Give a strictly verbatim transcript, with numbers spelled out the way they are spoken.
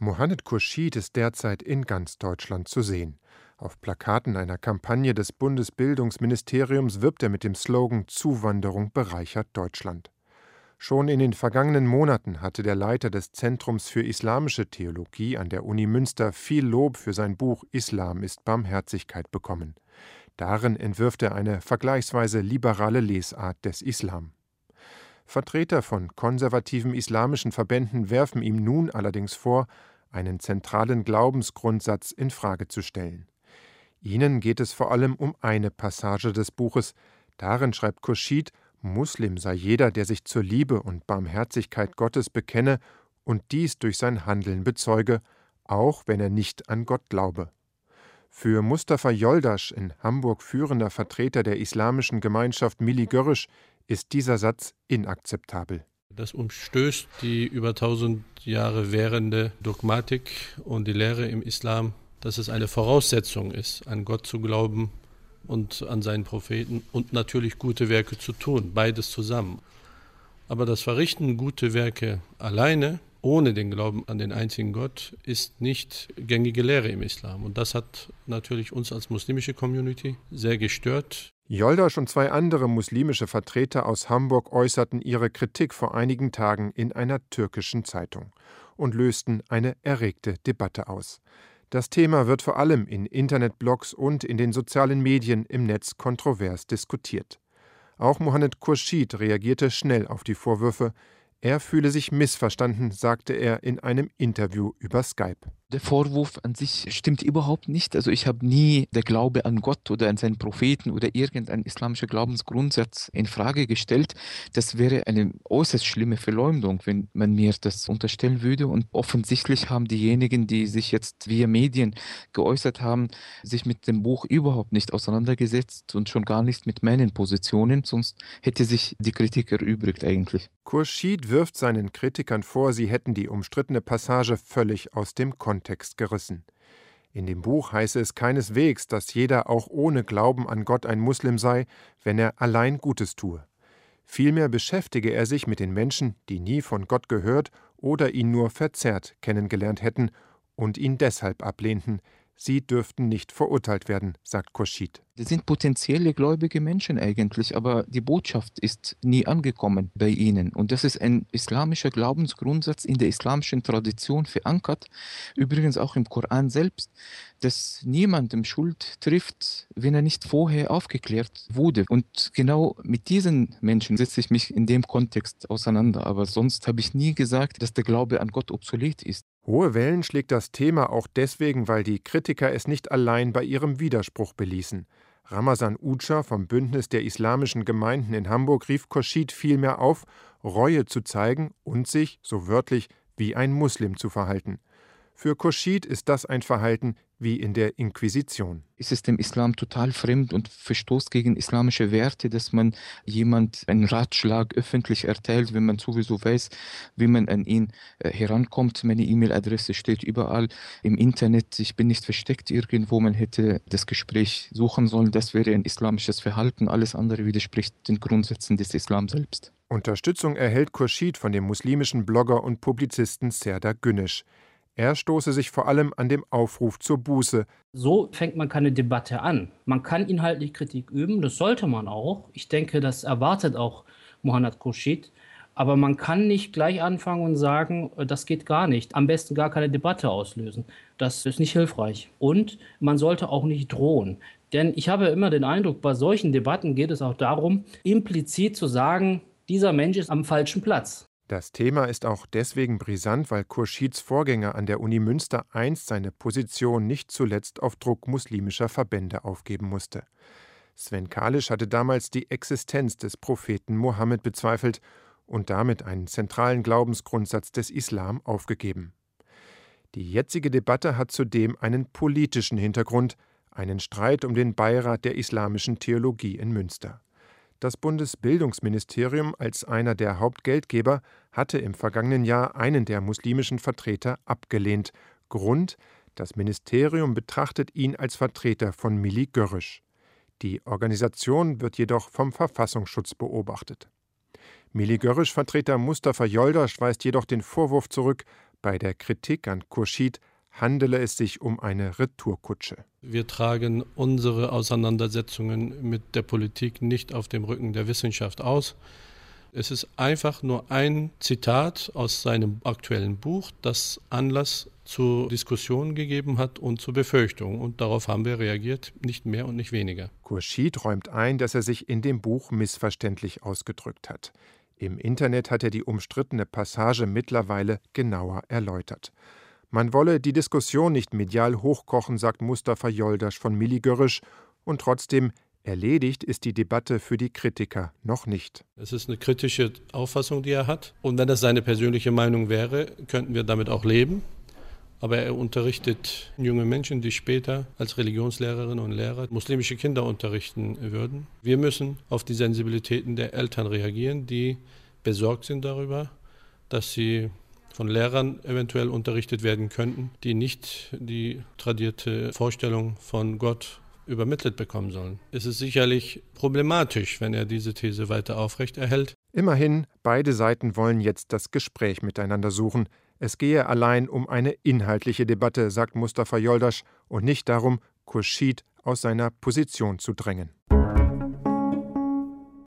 Mohamed Khurshid ist derzeit in ganz Deutschland zu sehen. Auf Plakaten einer Kampagne des Bundesbildungsministeriums wirbt er mit dem Slogan »Zuwanderung bereichert Deutschland«. Schon in den vergangenen Monaten hatte der Leiter des Zentrums für Islamische Theologie an der Uni Münster viel Lob für sein Buch »Islam ist Barmherzigkeit« bekommen. Darin entwirft er eine vergleichsweise liberale Lesart des Islam. Vertreter von konservativen islamischen Verbänden werfen ihm nun allerdings vor, einen zentralen Glaubensgrundsatz in Frage zu stellen. Ihnen geht es vor allem um eine Passage des Buches. Darin schreibt Khurshid, Muslim sei jeder, der sich zur Liebe und Barmherzigkeit Gottes bekenne und dies durch sein Handeln bezeuge, auch wenn er nicht an Gott glaube. Für Mustafa Yoldaş, in Hamburg führender Vertreter der islamischen Gemeinschaft Milli Görüş, ist dieser Satz inakzeptabel. Das umstößt die über tausend Jahre währende Dogmatik und die Lehre im Islam, dass es eine Voraussetzung ist, an Gott zu glauben und an seinen Propheten und natürlich gute Werke zu tun, beides zusammen. Aber das Verrichten guter Werke alleine, ohne den Glauben an den einzigen Gott, ist nicht gängige Lehre im Islam. Und das hat natürlich uns als muslimische Community sehr gestört. Yoldaş und zwei andere muslimische Vertreter aus Hamburg äußerten ihre Kritik vor einigen Tagen in einer türkischen Zeitung und lösten eine erregte Debatte aus. Das Thema wird vor allem in Internetblogs und in den sozialen Medien im Netz kontrovers diskutiert. Auch Mohamed Khurshid reagierte schnell auf die Vorwürfe. Er fühle sich missverstanden, sagte er in einem Interview über Skype. Der Vorwurf an sich stimmt überhaupt nicht. Also ich habe nie der Glaube an Gott oder an seinen Propheten oder irgendein islamischer Glaubensgrundsatz in Frage gestellt. Das wäre eine äußerst schlimme Verleumdung, wenn man mir das unterstellen würde. Und offensichtlich haben diejenigen, die sich jetzt via Medien geäußert haben, sich mit dem Buch überhaupt nicht auseinandergesetzt und schon gar nicht mit meinen Positionen. Sonst hätte sich die Kritik erübrigt eigentlich. Khurshid wirft seinen Kritikern vor, sie hätten die umstrittene Passage völlig aus dem Kontext gerissen. In dem Buch heiße es keineswegs, dass jeder auch ohne Glauben an Gott ein Muslim sei, wenn er allein Gutes tue. Vielmehr beschäftige er sich mit den Menschen, die nie von Gott gehört oder ihn nur verzerrt kennengelernt hätten und ihn deshalb ablehnten. Sie dürften nicht verurteilt werden, sagt Khurshid. Das sind potenzielle gläubige Menschen eigentlich, aber die Botschaft ist nie angekommen bei ihnen. Und das ist ein islamischer Glaubensgrundsatz in der islamischen Tradition verankert, übrigens auch im Koran selbst, dass niemandem Schuld trifft, wenn er nicht vorher aufgeklärt wurde. Und genau mit diesen Menschen setze ich mich in dem Kontext auseinander. Aber sonst habe ich nie gesagt, dass der Glaube an Gott obsolet ist. Hohe Wellen schlägt das Thema auch deswegen, weil die Kritiker es nicht allein bei ihrem Widerspruch beließen. Ramazan Uca vom Bündnis der islamischen Gemeinden in Hamburg rief Khurshid vielmehr auf, Reue zu zeigen und sich, so wörtlich, wie ein Muslim zu verhalten. Für Khurshid ist das ein Verhalten wie in der Inquisition. Es ist dem Islam total fremd und verstoßt gegen islamische Werte, dass man jemand einen Ratschlag öffentlich erteilt, wenn man sowieso weiß, wie man an ihn äh, herankommt. Meine E-Mail-Adresse steht überall im Internet. Ich bin nicht versteckt irgendwo. Man hätte das Gespräch suchen sollen. Das wäre ein islamisches Verhalten. Alles andere widerspricht den Grundsätzen des Islam selbst. Unterstützung erhält Khurshid von dem muslimischen Blogger und Publizisten Serdar Güneş. Er stoße sich vor allem an dem Aufruf zur Buße. So fängt man keine Debatte an. Man kann inhaltlich Kritik üben, das sollte man auch. Ich denke, das erwartet auch Mohamed Khurshid. Aber man kann nicht gleich anfangen und sagen, das geht gar nicht. Am besten gar keine Debatte auslösen. Das ist nicht hilfreich. Und man sollte auch nicht drohen. Denn ich habe immer den Eindruck, bei solchen Debatten geht es auch darum, implizit zu sagen, dieser Mensch ist am falschen Platz. Das Thema ist auch deswegen brisant, weil Khurshids Vorgänger an der Uni Münster einst seine Position nicht zuletzt auf Druck muslimischer Verbände aufgeben musste. Sven Kalisch hatte damals die Existenz des Propheten Mohammed bezweifelt und damit einen zentralen Glaubensgrundsatz des Islam aufgegeben. Die jetzige Debatte hat zudem einen politischen Hintergrund, einen Streit um den Beirat der islamischen Theologie in Münster. Das Bundesbildungsministerium als einer der Hauptgeldgeber hatte im vergangenen Jahr einen der muslimischen Vertreter abgelehnt. Grund: Das Ministerium betrachtet ihn als Vertreter von Milli Görüş. Die Organisation wird jedoch vom Verfassungsschutz beobachtet. Milli Görüş-Vertreter Mustafa Yoldaş weist jedoch den Vorwurf zurück, Bei der Kritik an Khurshid handele es sich um eine Retourkutsche. Wir tragen unsere Auseinandersetzungen mit der Politik nicht auf dem Rücken der Wissenschaft aus. Es ist einfach nur ein Zitat aus seinem aktuellen Buch, das Anlass zu Diskussionen gegeben hat und zu Befürchtungen. Und darauf haben wir reagiert, nicht mehr und nicht weniger. Khurshid räumt ein, dass er sich in dem Buch missverständlich ausgedrückt hat. Im Internet hat er die umstrittene Passage mittlerweile genauer erläutert. Man wolle die Diskussion nicht medial hochkochen, sagt Mustafa Yoldaş von Milli Görüş, und trotzdem erledigt ist die Debatte für die Kritiker noch nicht. Es ist eine kritische Auffassung, die er hat. Und wenn das seine persönliche Meinung wäre, könnten wir damit auch leben. Aber er unterrichtet junge Menschen, die später als Religionslehrerinnen und Lehrer muslimische Kinder unterrichten würden. Wir müssen auf die Sensibilitäten der Eltern reagieren, die besorgt sind darüber, dass sie von Lehrern eventuell unterrichtet werden könnten, die nicht die tradierte Vorstellung von Gott übermittelt bekommen sollen. Es ist sicherlich problematisch, wenn er diese These weiter aufrechterhält. Immerhin, beide Seiten wollen jetzt das Gespräch miteinander suchen. Es gehe allein um eine inhaltliche Debatte, sagt Mustafa Yoldaş, und nicht darum, Khurshid aus seiner Position zu drängen.